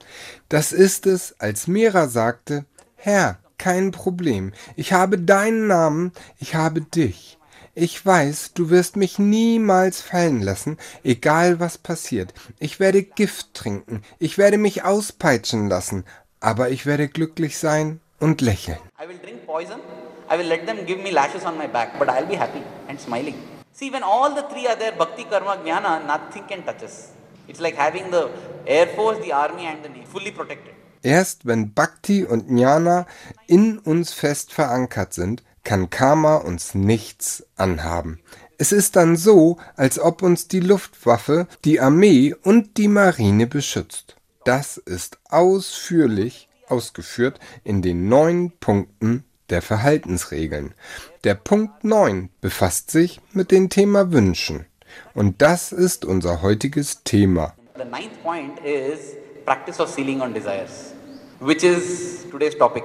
Das ist es, als Mira sagte, Herr, kein Problem. Ich habe deinen Namen, ich habe dich. Ich weiß, du wirst mich niemals fallen lassen, egal was passiert. Ich werde Gift trinken, ich werde mich auspeitschen lassen, aber ich werde glücklich sein und lächeln. I will drink poison. I will let them give me lashes on my back, but I'll be happy and smiling. See, when all the three are there, bhakti, karma, jnana, nothing can touch us. It's like having the Air Force, the Army and the Navy fully protected. Erst wenn Bhakti und Jnana in uns fest verankert sind, kann Karma uns nichts anhaben. Es ist dann so, als ob uns die Luftwaffe, die Armee und die Marine beschützt. Das ist ausführlich ausgeführt in den neun Punkten der Verhaltensregeln. Der Punkt neun befasst sich mit dem Thema Wünschen. Und das ist unser heutiges Thema. The ninth point is practice of sealing on desires, which is today's topic.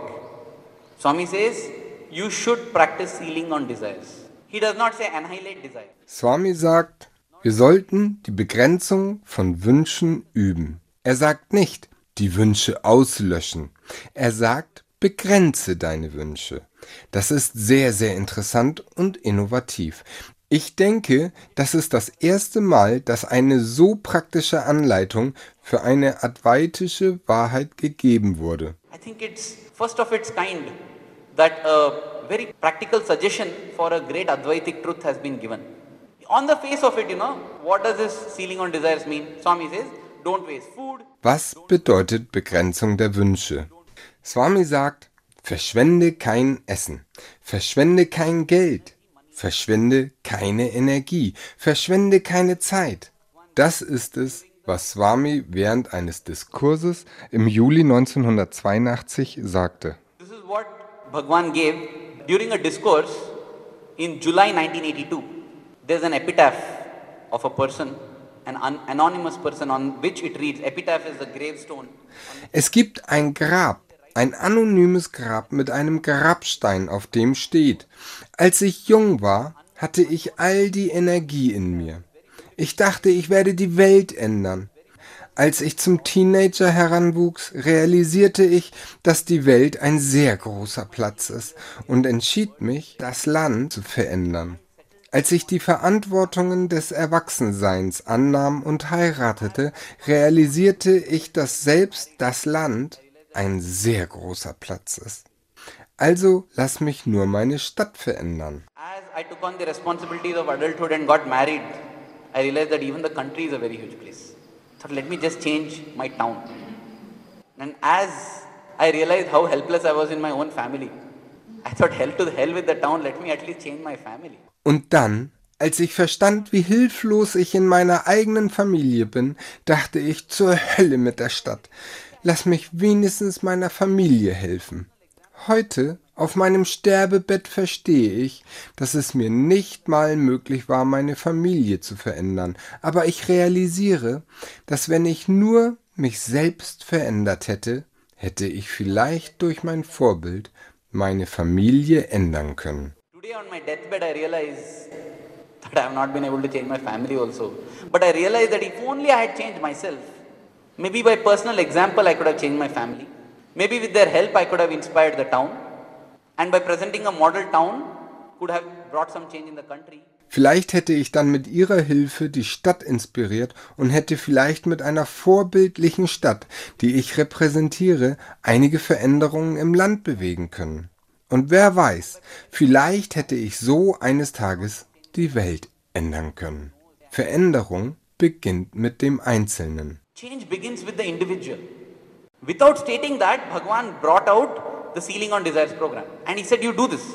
Swami says, you should practice sealing on desires. He does not say annihilate desire. Swami sagt, wir sollten die Begrenzung von Wünschen üben. Er sagt nicht, die Wünsche auslöschen. Er sagt, begrenze deine Wünsche. Das ist sehr, sehr interessant und innovativ. Ich denke, das ist das erste Mal, dass eine so praktische Anleitung für eine advaitische Wahrheit gegeben wurde. I think it's first of its kind that a very practical suggestion for a great Advaitic truth has been given. On the face of it, you know, what does this sealing on desires mean? Swami says, don't waste food. Was bedeutet Begrenzung der Wünsche? Swami sagt, verschwende kein Essen, verschwende kein Geld, verschwende keine Energie, verschwende keine Zeit. Das ist es, was Swami während eines Diskurses im Juli neunzehnhundertzweiundachtzig sagte. This is what Bhagwan gave during a discourse in July nineteen eighty-two. There's an epitaph of a person, an un- anonymous person on which it reads, epitaph is the gravestone. Es gibt ein Grab, ein anonymes Grab mit einem Grabstein, auf dem steht: Als ich jung war, hatte ich all die Energie in mir. Ich dachte, ich werde die Welt ändern. Als ich zum Teenager heranwuchs, realisierte ich, dass die Welt ein sehr großer Platz ist und entschied mich, das Land zu verändern. Als ich die Verantwortungen des Erwachsenseins annahm und heiratete, realisierte ich, dass selbst das Land ein sehr großer Platz ist. Also lass mich nur meine Stadt verändern. As I took on the responsibilities of adulthood and got married, I realized that even the country is a very huge place. So let me just change my town. And as I realized how helpless I was in my own family, I thought, hell to the hell with the town, let me at least change my family. Und dann, als ich verstand, wie hilflos ich in meiner eigenen Familie bin, dachte ich, zur Hölle mit der Stadt. Lass mich wenigstens meiner Familie helfen. Heute, auf meinem Sterbebett, verstehe ich, dass es mir nicht mal möglich war, meine Familie zu verändern. Aber ich realisiere, dass wenn ich nur mich selbst verändert hätte, hätte ich vielleicht durch mein Vorbild meine Familie ändern können. Today on my deathbed I realize that I have not been able to change my family also. But I realized that if only I had changed myself, maybe by personal example I could have changed my family. Maybe with their help I could have inspired the town. And by presenting a model town, could have brought some change in the country. Vielleicht hätte ich dann mit ihrer Hilfe die Stadt inspiriert und hätte vielleicht mit einer vorbildlichen Stadt, die ich repräsentiere, einige Veränderungen im Land bewegen können. Und wer weiß, vielleicht hätte ich so eines Tages die Welt ändern können. Veränderung beginnt mit dem Einzelnen. Change begins with the individual. Without stating that, Bhagwan brought out the Ceiling on Desires program. And he said, you do this.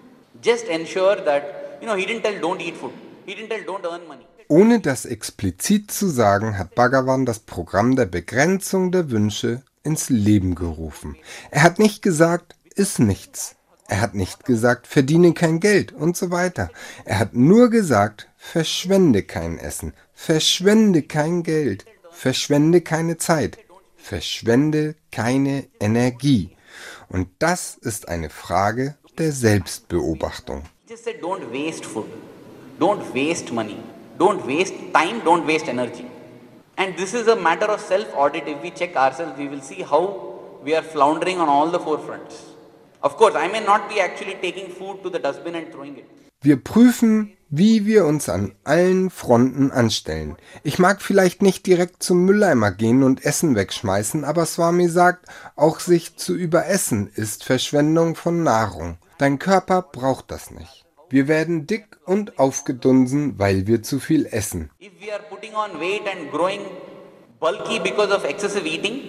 Just ensure that, you know, he didn't tell don't eat food. He didn't tell don't earn money. Ohne das explizit zu sagen, hat Bhagavan das Programm der Begrenzung der Wünsche ins Leben gerufen. Er hat nicht gesagt, iss nichts. Er hat nicht gesagt, verdiene kein Geld und so weiter. Er hat nur gesagt, verschwende kein Essen, verschwende kein Geld, verschwende keine Zeit, verschwende keine Energie. Und das ist eine Frage der Selbstbeobachtung. He just said don't waste food, don't waste money, don't waste time, don't waste energy. And this is a matter of self-audit. If we check ourselves, we will see how we are floundering on all the four fronts. Of course, I may not be actually taking food to the dustbin and throwing it. Wir prüfen, wie wir uns an allen Fronten anstellen. Ich mag vielleicht nicht direkt zum Mülleimer gehen und Essen wegschmeißen, aber Swami sagt, auch sich zu überessen ist Verschwendung von Nahrung. Dein Körper braucht das nicht. Wir werden dick und aufgedunsen, weil wir zu viel essen. If we are putting on weight and growing bulky because of excessive eating,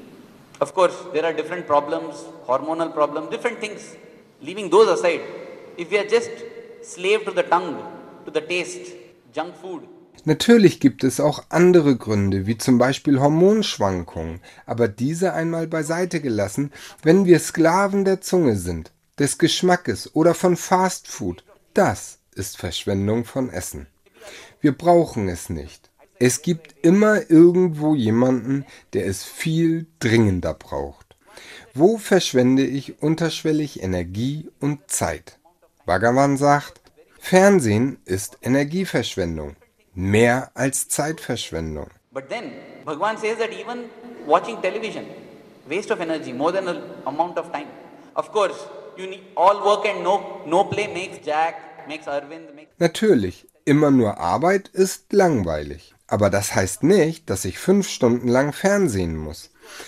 of course, there are different problems, hormonal problems, different things. Leaving those aside, if we are just slave to the tongue, to the taste, junk food. Natürlich gibt es auch andere Gründe, wie zum Beispiel Hormonschwankungen, aber diese einmal beiseite gelassen, wenn wir Sklaven der Zunge sind, des Geschmackes oder von Fast Food, das ist Verschwendung von Essen. Wir brauchen es nicht. Es gibt immer irgendwo jemanden, der es viel dringender braucht. Wo verschwende ich unterschwellig Energie und Zeit? Bhagavan sagt, Fernsehen ist Energieverschwendung, mehr als Zeitverschwendung. But then, Bhagwan says that even watching television, waste of energy, more than an amount of time. Of course, you need all work and no, no play makes Jack, makes Arvind, makes... Natürlich, immer nur Arbeit ist langweilig. Aber das heißt nicht, dass ich fünf Stunden lang fernsehen muss.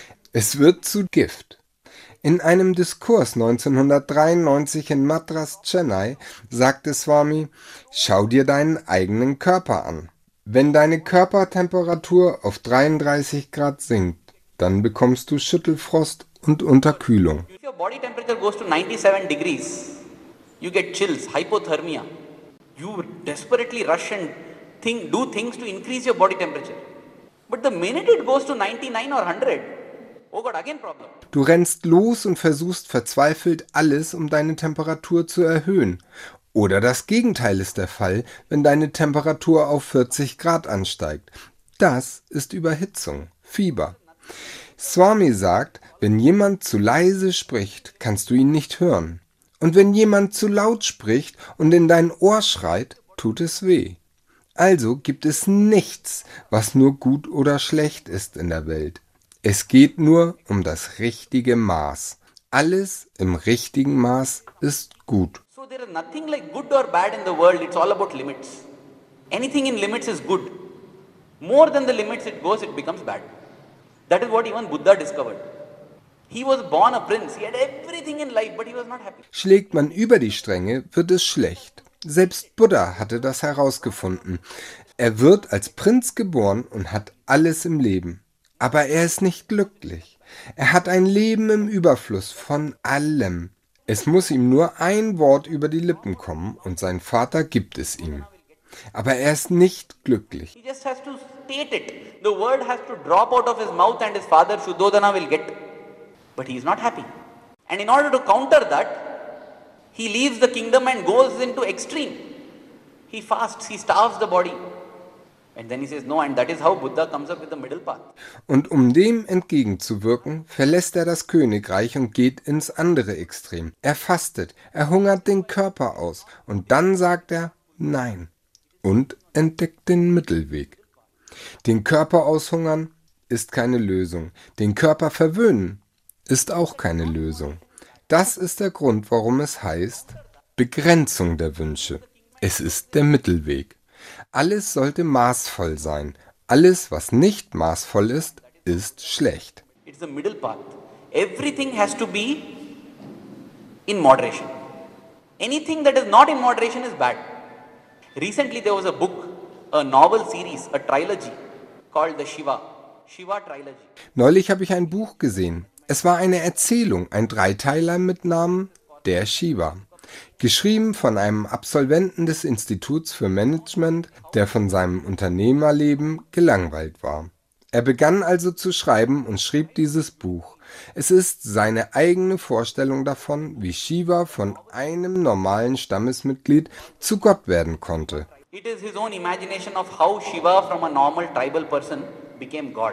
Es wird zu Gift. In einem Diskurs neunzehnhundertdreiundneunzig in Madras, Chennai, sagte Swami, schau dir deinen eigenen Körper an. Wenn deine Körpertemperatur auf dreiunddreißig Grad sinkt, dann bekommst du Schüttelfrost und Unterkühlung. If your body temperature goes to ninety-seven degrees, you get chills, hypothermia. You desperately rush and think, do things to increase your body temperature. But the minute it goes to ninety-nine or one hundred, oh God, again problem. Du rennst los und versuchst verzweifelt alles, um deine Temperatur zu erhöhen. Oder das Gegenteil ist der Fall, wenn deine Temperatur auf vierzig Grad ansteigt. Das ist Überhitzung, Fieber. Swami sagt, wenn jemand zu leise spricht, kannst du ihn nicht hören. Und wenn jemand zu laut spricht und in dein Ohr schreit, tut es weh. Also gibt es nichts, was nur gut oder schlecht ist in der Welt. Es geht nur um das richtige Maß. Alles im richtigen Maß ist gut. So there is nothing like good or bad in the world, it's all about limits. Anything in limits is good. More than the limits it goes, it becomes bad. That is what even Buddha discovered. He was born a prince. He had everything in life, but he was not happy. Schlägt man über die Stränge, wird es schlecht. Selbst Buddha hatte das herausgefunden. Er wird als Prinz geboren und hat alles im Leben. Aber er ist nicht glücklich. Er hat ein Leben im Überfluss von allem. Es muss ihm nur ein Wort über die Lippen kommen und sein Vater gibt es ihm. Aber er ist nicht glücklich. He just has to state it. The word has to drop out of his mouth and his father Shuddhodana will get. But he is not happy. And in order to counter that, he leaves the kingdom and goes into extreme. He fasts, he starves the body. And then he says, no, and that is how Buddha comes up with the middle path. Und um dem entgegenzuwirken, verlässt er das Königreich und geht ins andere Extrem. Er fastet, er hungert den Körper aus und dann sagt er Nein und entdeckt den Mittelweg. Den Körper aushungern ist keine Lösung. Den Körper verwöhnen ist auch keine Lösung. Das ist der Grund, warum es heißt Begrenzung der Wünsche. Es ist der Mittelweg. Alles sollte maßvoll sein. Alles, was nicht maßvoll ist, ist schlecht. It's the middle path. Everything has to be in moderation. Anything that is not in moderation is bad. Recently there was a book, a novel series, a trilogy called the Shiva, Shiva Trilogy. Neulich habe ich ein Buch gesehen. Es war eine Erzählung, ein Dreiteiler mit Namen Der Shiva. Geschrieben von einem Absolventen des Instituts für Management, der von seinem Unternehmerleben gelangweilt war. Er begann also zu schreiben und schrieb dieses Buch. Es ist seine eigene Vorstellung davon, wie Shiva von einem normalen Stammesmitglied zu Gott werden konnte. It is his own imagination of how Shiva from a normal tribal person became God.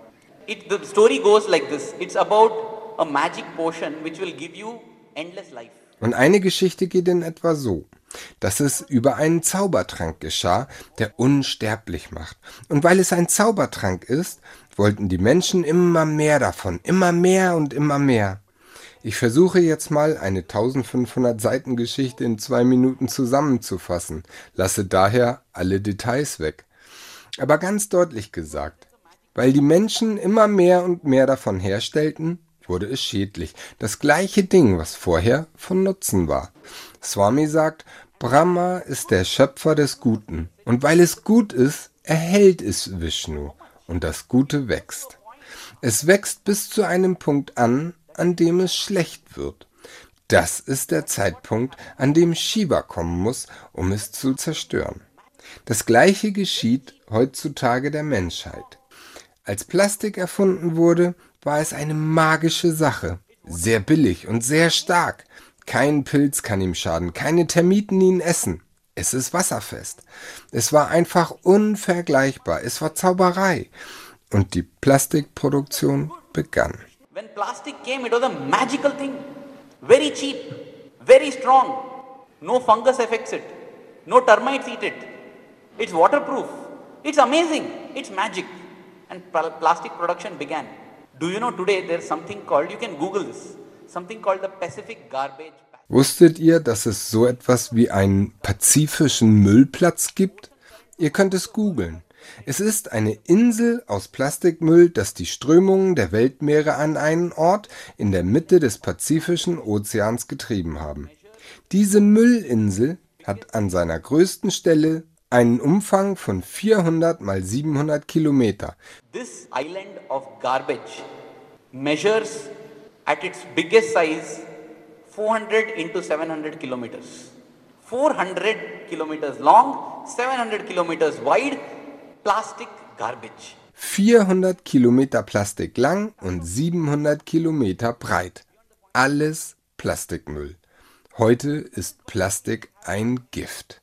It, the story goes like this. It's about a magic potion which will give you endless life. Und eine Geschichte geht in etwa so, dass es über einen Zaubertrank geschah, der unsterblich macht. Und weil es ein Zaubertrank ist, wollten die Menschen immer mehr davon, immer mehr und immer mehr. Ich versuche jetzt mal eine eintausendfünfhundert Seiten Geschichte in zwei Minuten zusammenzufassen, lasse daher alle Details weg. Aber ganz deutlich gesagt, weil die Menschen immer mehr und mehr davon herstellten, wurde es schädlich. Das gleiche Ding, was vorher von Nutzen war. Swami sagt, Brahma ist der Schöpfer des Guten. Und weil es gut ist, erhält es Vishnu. Und das Gute wächst. Es wächst bis zu einem Punkt an, an dem es schlecht wird. Das ist der Zeitpunkt, an dem Shiva kommen muss, um es zu zerstören. Das Gleiche geschieht heutzutage der Menschheit. Als Plastik erfunden wurde, war es eine magische Sache. Sehr billig und sehr stark. Kein Pilz kann ihm schaden, keine Termiten ihn essen. Es ist wasserfest. Es war einfach unvergleichbar. Es war Zauberei. Und die Plastikproduktion begann. When plastic came, it was a magical thing. Very cheap, very strong. No fungus affects it. No termites eat it. It's waterproof. It's amazing. It's magic. And plastic production began. Do you know today there's something called, you can Google this, something called the Pacific Garbage Patch. Wusstet ihr, dass es so etwas wie einen pazifischen Müllplatz gibt? Ihr könnt es googeln. Es ist eine Insel aus Plastikmüll, das die Strömungen der Weltmeere an einen Ort in der Mitte des Pazifischen Ozeans getrieben haben. Diese Müllinsel hat an seiner größten Stelle einen Umfang von vierhundert mal siebenhundert Kilometer. This island of garbage measures at its biggest size four hundred into seven hundred kilometers. four hundred kilometers long, seven hundred kilometers wide, plastic garbage. vierhundert Kilometer Plastik lang und siebenhundert Kilometer breit. Alles Plastikmüll. Heute ist Plastik ein Gift.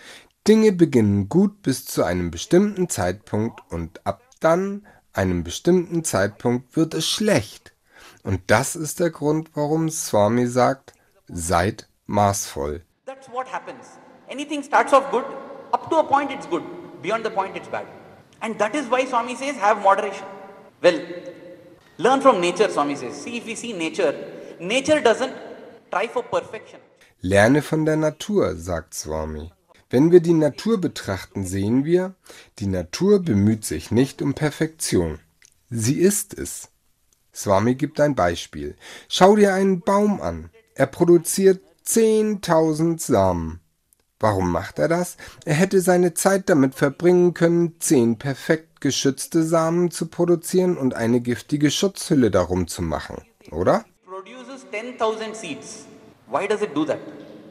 Dinge beginnen gut bis zu einem bestimmten Zeitpunkt und ab dann, einem bestimmten Zeitpunkt, wird es schlecht. Und das ist der Grund, warum Swami sagt, seid maßvoll. That's what happens. Anything starts off good, up to a point it's good, beyond the point it's bad. And that is why Swami says, have moderation. Well, learn from nature, Swami says. See, if we see nature, nature doesn't try for perfection. Lerne von der Natur, sagt Swami. Wenn wir die Natur betrachten, sehen wir, die Natur bemüht sich nicht um Perfektion. Sie ist es. Swami gibt ein Beispiel. Schau dir einen Baum an. Er produziert zehntausend Samen. Warum macht er das? Er hätte seine Zeit damit verbringen können, zehn perfekt geschützte Samen zu produzieren und eine giftige Schutzhülle darum zu machen, oder? It produces ten thousand seeds. Why does it do that?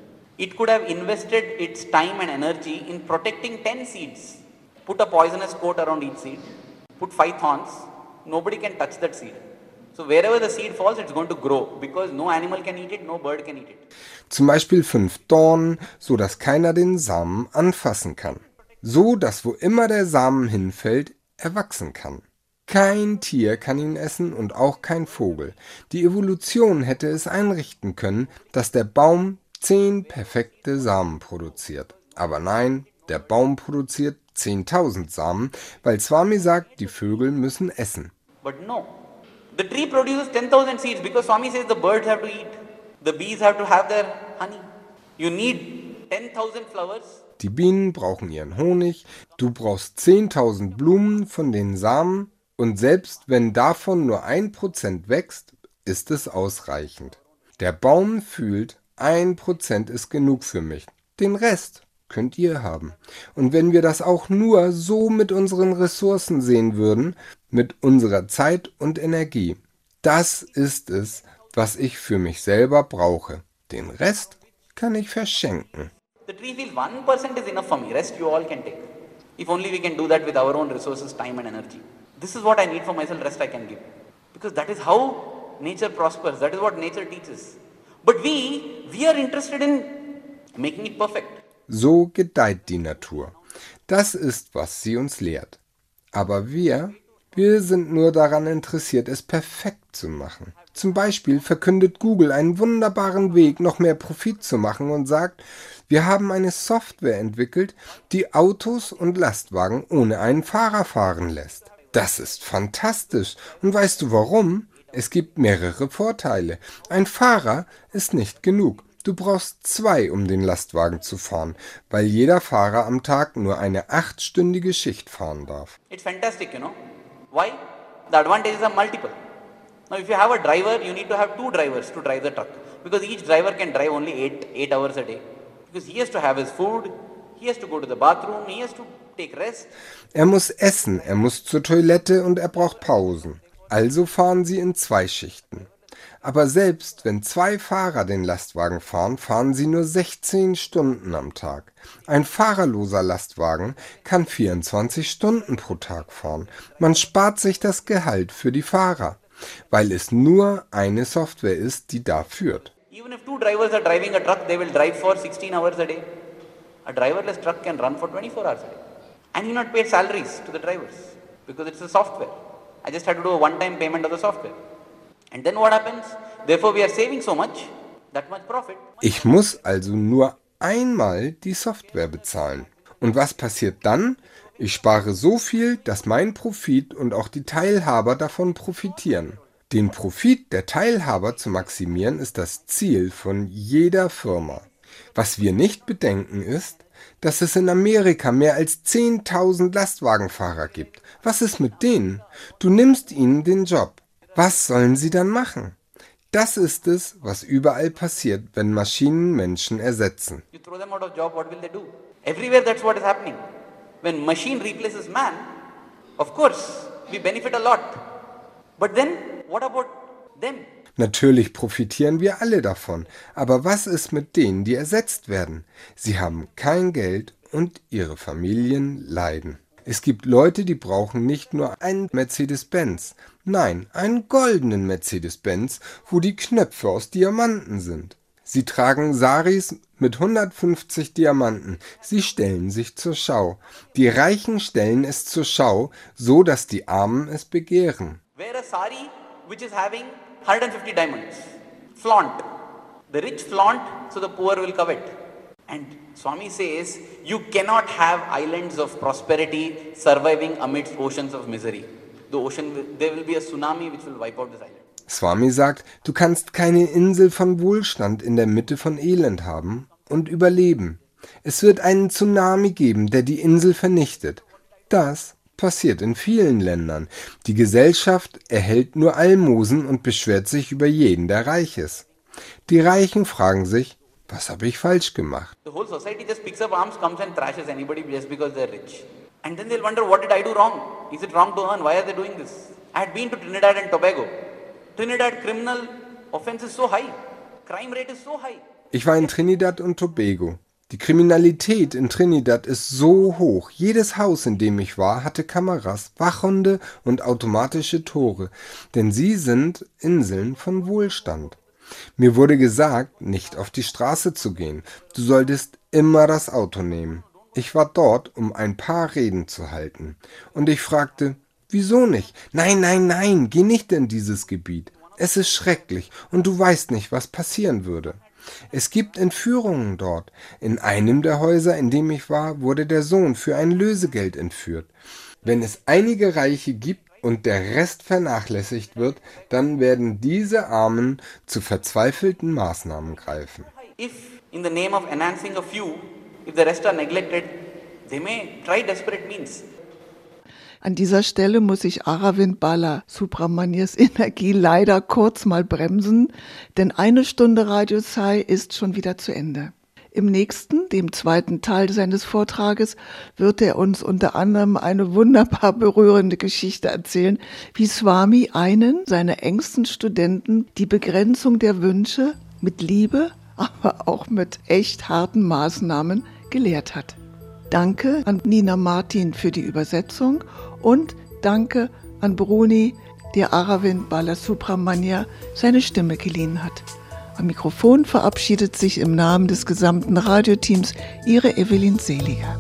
It could have invested its time and energy in protecting ten seeds. Put a poisonous coat around each seed. Put five thorns. Nobody can touch that seed. So wherever the seed falls, it's going to grow, because no animal can eat it, no bird can eat it. Zum Beispiel fünf Dornen, so dass keiner den Samen anfassen kann. So, dass wo immer der Samen hinfällt, er wachsen kann. Kein Tier kann ihn essen und auch kein Vogel. Die Evolution hätte es einrichten können, dass der Baum zehn perfekte Samen produziert. Aber nein, der Baum produziert zehntausend Samen, weil Swami sagt, die Vögel müssen essen. But no. The tree produces ten thousand seeds because Swami says the birds have to eat. The bees have to have their honey. You need ten thousand flowers. Die Bienen brauchen ihren Honig, du brauchst zehntausend Blumen von den Samen und selbst wenn davon nur ein Prozent wächst, ist es ausreichend. Der Baum fühlt, ein Prozent ist genug für mich. Den Rest könnt ihr haben. Und wenn wir das auch nur so mit unseren Ressourcen sehen würden, mit unserer Zeit und Energie, das ist es, was ich für mich selber brauche. Den Rest kann ich verschenken. The tree feels one percent is enough for me, rest you all can take. If only we can do that with our own resources, time and energy. This is what I need for myself, rest I can give. Because that is how nature prospers, that is what nature teaches. But we, we are interested in making it perfect. So gedeiht die Natur. Das ist, was sie uns lehrt. Aber wir, wir sind nur daran interessiert, es perfekt zu machen. Zum Beispiel verkündet Google einen wunderbaren Weg, noch mehr Profit zu machen und sagt, wir haben eine Software entwickelt, die Autos und Lastwagen ohne einen Fahrer fahren lässt. Das ist fantastisch. Und weißt du warum? Es gibt mehrere Vorteile. Ein Fahrer ist nicht genug. Du brauchst zwei, um den Lastwagen zu fahren, weil jeder Fahrer am Tag nur eine achtstündige Schicht fahren darf. It's fantastic, you know. Why? The advantages are multiple. Now if you have a driver, you need to have two drivers to drive the truck. Because each driver can drive only eight, eight hours a day. Because he has to have his food, he has to go to the bathroom, he has to take rest. Er muss essen, er muss zur Toilette und er braucht Pausen. Also fahren sie in zwei Schichten. Aber selbst wenn zwei Fahrer den Lastwagen fahren, fahren sie nur sechzehn Stunden am Tag. Ein fahrerloser Lastwagen kann vierundzwanzig Stunden pro Tag fahren. Man spart sich das Gehalt für die Fahrer, weil es nur eine Software ist, die da führt. Even if two drivers are driving a truck, they will drive for sixteen hours a day. A driverless truck can run for twenty-four hours a day. And you not pay salaries to the drivers because it's a software. I just had to do a one-time payment of the software. And then what happens? Therefore we are saving so much, that much profit. Ich muss also nur einmal die Software bezahlen. Und was passiert dann? Ich spare so viel, dass mein Profit und auch die Teilhaber davon profitieren. Den Profit der Teilhaber zu maximieren, ist das Ziel von jeder Firma. Was wir nicht bedenken ist, dass es in Amerika mehr als zehntausend Lastwagenfahrer gibt. Was ist mit denen? Du nimmst ihnen den Job. Was sollen sie dann machen? Das ist es, was überall passiert, wenn Maschinen Menschen ersetzen. You throw them out of job, what will they do? Everywhere that's what is happening. When machine replaces man, of course, we benefit a lot. But then, what about them? Natürlich profitieren wir alle davon, aber was ist mit denen, die ersetzt werden? Sie haben kein Geld und ihre Familien leiden. Es gibt Leute, die brauchen nicht nur einen Mercedes-Benz, nein, einen goldenen Mercedes-Benz, wo die Knöpfe aus Diamanten sind. Sie tragen Saris mit hundertfünfzig Diamanten. Sie stellen sich zur Schau. Die Reichen stellen es zur Schau, so dass die Armen es begehren. Wear a sari which is having one hundred fifty diamonds. Flaunt. The rich flaunt, so the poor will covet. And Swami says, you cannot have islands of prosperity surviving amidst oceans of misery. The ocean, there will be a tsunami which will wipe out this island. Swami sagt, du kannst keine Insel von Wohlstand in der Mitte von Elend haben und überleben. Es wird einen Tsunami geben, der die Insel vernichtet. Das passiert in vielen Ländern. Die Gesellschaft erhält nur Almosen und beschwert sich über jeden, der reich ist. Die Reichen fragen sich, was habe ich falsch gemacht? The whole society just picks up arms, comes and thrashes anybody just because they're rich. And then they'll wonder, what did I do wrong? Is it wrong to earn? Why are they doing this? I had been to Trinidad and Tobago. Trinidad criminal offense is so high. Crime rate is so high. Ich war in Trinidad und Tobago. Die Kriminalität in Trinidad ist so hoch. Jedes Haus, in dem ich war, hatte Kameras, Wachhunde und automatische Tore, denn sie sind Inseln von Wohlstand. Mir wurde gesagt, nicht auf die Straße zu gehen. Du solltest immer das Auto nehmen. Ich war dort, um ein paar Reden zu halten. Und ich fragte, wieso nicht? Nein, nein, nein, geh nicht in dieses Gebiet. Es ist schrecklich und du weißt nicht, was passieren würde. Es gibt Entführungen dort. In einem der Häuser, in dem ich war, wurde der Sohn für ein Lösegeld entführt. Wenn es einige Reiche gibt und der Rest vernachlässigt wird, dann werden diese Armen zu verzweifelten Maßnahmen greifen. If in the name of enhancing a few, if the rest are neglected, they may try desperate means. An dieser Stelle muss ich Aravind Balasubramanians Energie leider kurz mal bremsen, denn eine Stunde Radio Sai ist schon wieder zu Ende. Im nächsten, dem zweiten Teil seines Vortrages, wird er uns unter anderem eine wunderbar berührende Geschichte erzählen, wie Swami einen seiner engsten Studenten die Begrenzung der Wünsche mit Liebe, aber auch mit echt harten Maßnahmen gelehrt hat. Danke an Nina Martin für die Übersetzung und danke an Bruni, der Aravind Balasubramanian seine Stimme geliehen hat. Am Mikrofon verabschiedet sich im Namen des gesamten Radioteams Ihre Evelyn Seliger.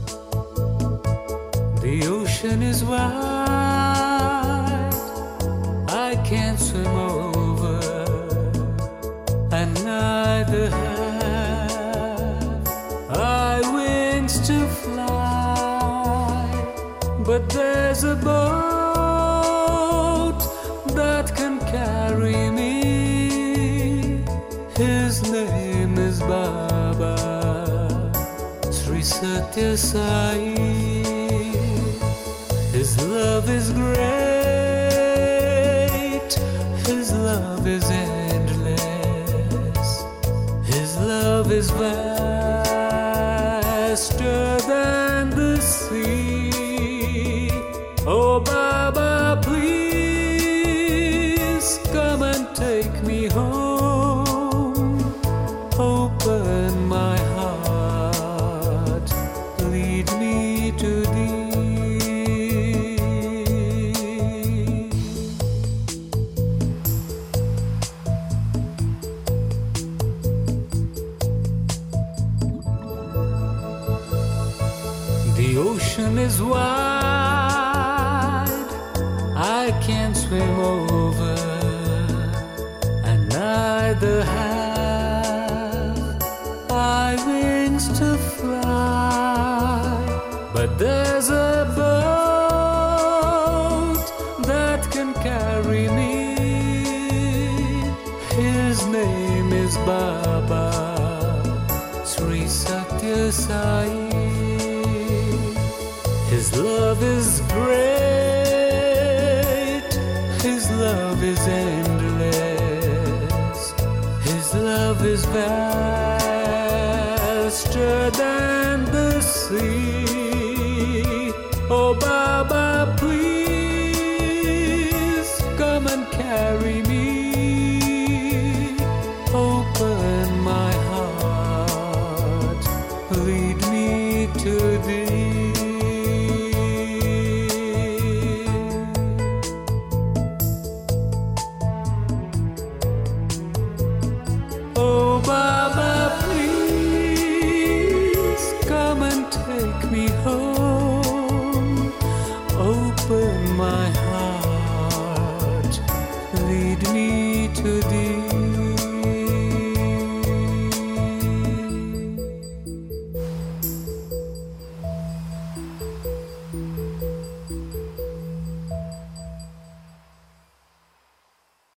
The ocean is wide, I can't swim over, and neither have I wings to fly, but there's a boat that can carry me. His name is Baba Sri Satya Sai. His love is great, His love is endless, His love is vaster than the sea. Oh Baba, please come and take me home. Open my heart, lead me to thee. The ocean is wide, I can't swim over, and neither have wings to fly, but there's a boat that can carry me. His name is Baba Sri Satya Sai. His love is great, His love is endless, His love is vast than the sea.